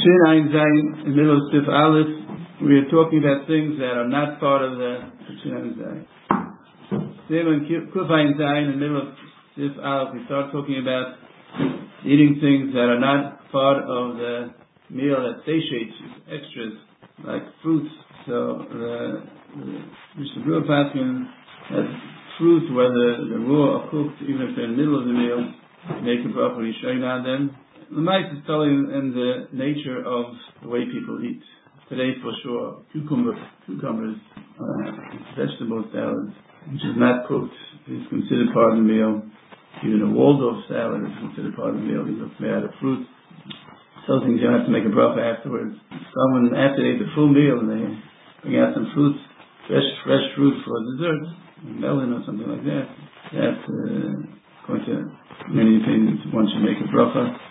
Shin Ein Zayin, in the middle of Sif Aleph, we are talking about things that are not part of the Shin Ein Zayin. Then Kuf Ein Zayin, in the middle of Sif Aleph, we start talking about eating things that are not part of the meal that satiates you, extras, like fruits. So Mr. Brewer Paskin has fruits, whether they're raw or cooked, even if they're in the middle of the meal, make a bracha Rishon on them. The mice is telling in the nature of the way people eat. Today, for sure, cucumbers, vegetable salads, which is not cooked, is considered part of the meal. Even a Waldorf salad is considered part of the meal. These are made out of fruit. Some things you don't have to make a bracha afterwards. Someone, after they ate the full meal, and they bring out some fruits, fresh fruit for dessert, melon or something like that. That's according to many opinions, one should make a bracha.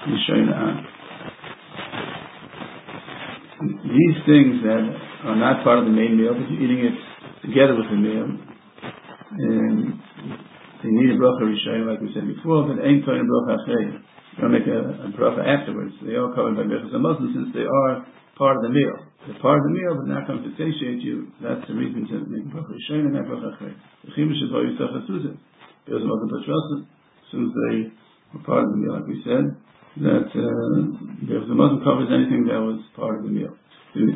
These things that are not part of the main meal, but you're eating it together with the meal, and they need a bracha Rishon, like we said before, but ain't going to bracha Achrei. You don't make a bracha afterwards. They are covered by Berachos HaMazon since they are part of the meal. They're part of the meal, but not going to satiate you. That's the reason to make a bracha Rishon and not bracha Achrei. The Chimush is always Tachasuzah. Berachos HaMazon Patrasa, as soon as they were part of the meal, like we said, that Berachos HaMazon covers anything that was part of the meal. In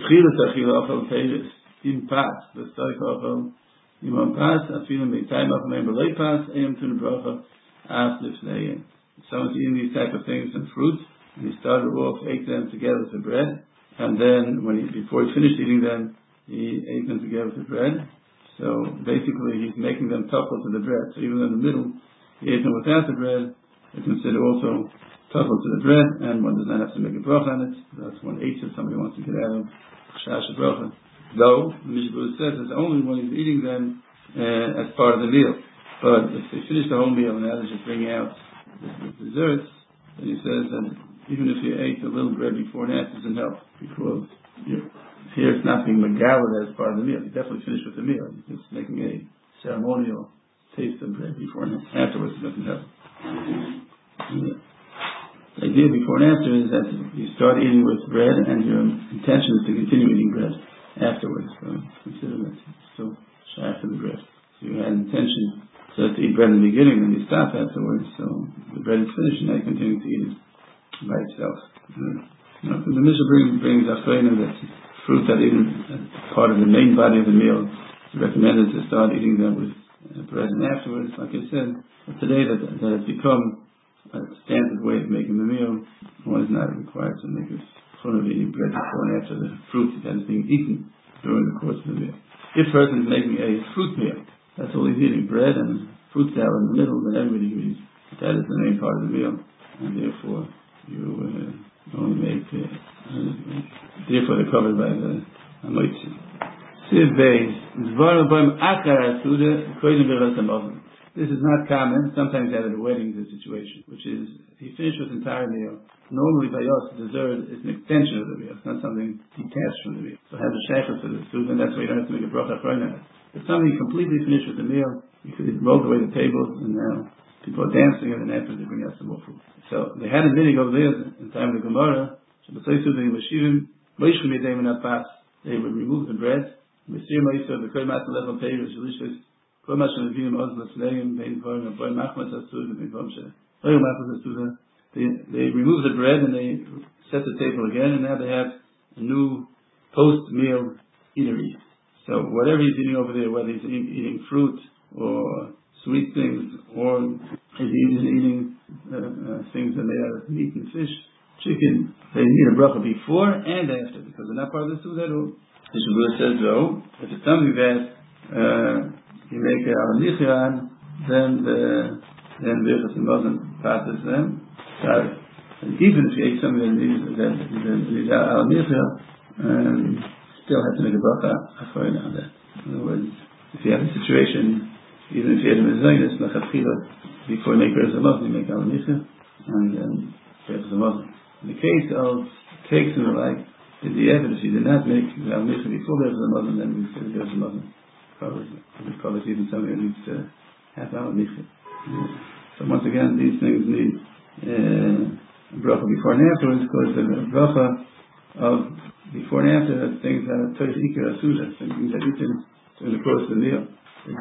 pas, the stoic ochel, imam pas, afilim beitayim achmei belay pas, ayam tun bracha, af lifnei. Someone's eating these type of things and fruits, and he started off, ate them together with the bread, and then before he finished eating them, he ate them together with the bread. So basically, he's making them topple to the bread. So even in the middle, he ate them without the bread. They're considered also topple to the bread, and one does not have to make a bracha on it. That's one eats if somebody wants to get out of chash bracha. Though the Mishnah says it's only when he's eating them as part of the meal. But if they finish the whole meal and now they're just bringing out the desserts, then he says that even if you ate a little bread before and after, it doesn't help, because here it's not being megalad as part of the meal. You definitely finished with the meal. You're just making a ceremonial taste of bread before and afterwards. It doesn't help. The idea before and after is that you start eating with bread and your intention is to continue eating bread afterwards. So consider that still shaykh to the bread. So you had intention to eat bread in the beginning and you stop afterwards, so the bread is finished and now you continue to eat it by itself. The Mishnah brings Achreina that fruit that even part of the main body of the meal is recommended to start eating them with bread and afterwards. Like I said, but today that has become a standard way of making the meal. One is not required to make a fun of eating bread before and after the fruit that is being eaten during the course of the meal. If a person is making a fruit meal, that's all he's eating, bread and fruit salad in the middle, then everybody agrees that is the main part of the meal, and therefore you only make therefore they're covered by the Amoitzi. Siv Beis, this is not common. Sometimes at a wedding is a situation, which is he finished with the entire meal. Normally by us, the dessert is an extension of the meal. It's not something detached from the meal. So have a shaykhah for the food, and that's why you don't have to make a bracha achrona. If somebody completely finished with the meal, you could roll away the tables, and now people are dancing, and then after they bring out some more food. So they had a meeting over there in the time of the Gemara. They would remove the bread. They remove the bread and they set the table again, and now they have a new post-meal eatery. So whatever he's eating over there, whether he's eating fruit or sweet things, or he's eating things that are made out of meat and fish, chicken, they need a bracha before and after, because they're not part of the suda at all. The Shabbat says, though, if it's something that you make al-nichyan, then Berachos HaMazon passes them. And even if you ate something that needs al-nichyan, still have to make a bracha achrona on that. In other words, if you have a situation, even if you had a mezainis, before you make Berachos HaMazon, you make al-nichyan, and then Berachos HaMazon. In the case of cakes and the like, is the evidence if you did not make al-nichyan before Berachos HaMazon, then we say Berachos HaMazon covers even something that needs to have al-nichyan. So once again, these things need bracha before and afterwards, because the bracha of before and after, that's things that are Tosh Ikar Asuda, things that eaten during the course of the meal. The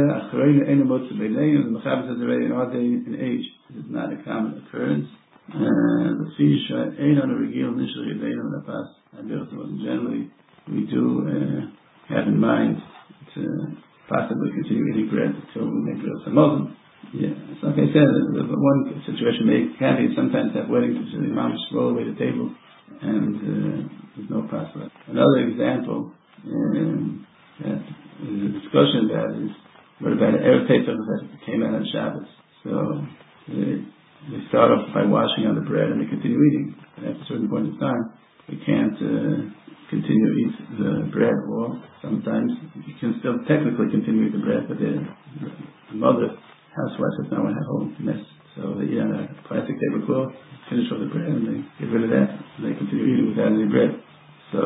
Mechaber says already in our day and age, this is not a common occurrence. The fish ain't on a regil initially they don't have pass. Generally we do have in mind to possibly continue eating bread until we make real samazim. Yeah, it's like I said, one situation can be sometimes have weddings which the imam just roll away the table and there's no pasta. Another example that is a discussion that is what about an Erev Pesach that came out on Shabbos. So they start off by washing on the bread and they continue eating. And at a certain point in time, we can't continue to eat the bread. Or sometimes you can still technically continue to eat the bread, but the mother, housewife, does not want to have a whole mess. So they eat on a plastic tablecloth, finish all the bread, and they get rid of that. And they continue eating without any bread. So,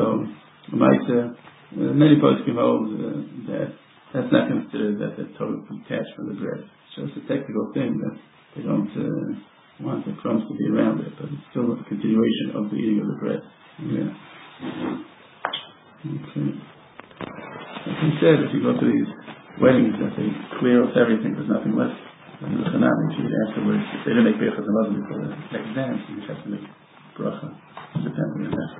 many folks can hold that that's not considered that they're totally detached from the bread. It's just a technical thing that they don't want the crumbs to be around it, but it's still a continuation of the eating of the bread. Yeah. Okay. Like I said, if you go to these weddings that they clear off everything, there's nothing left. And the Chanami, afterwards, they didn't make bracha before the next dance, you just have to make bracha. Depending on that.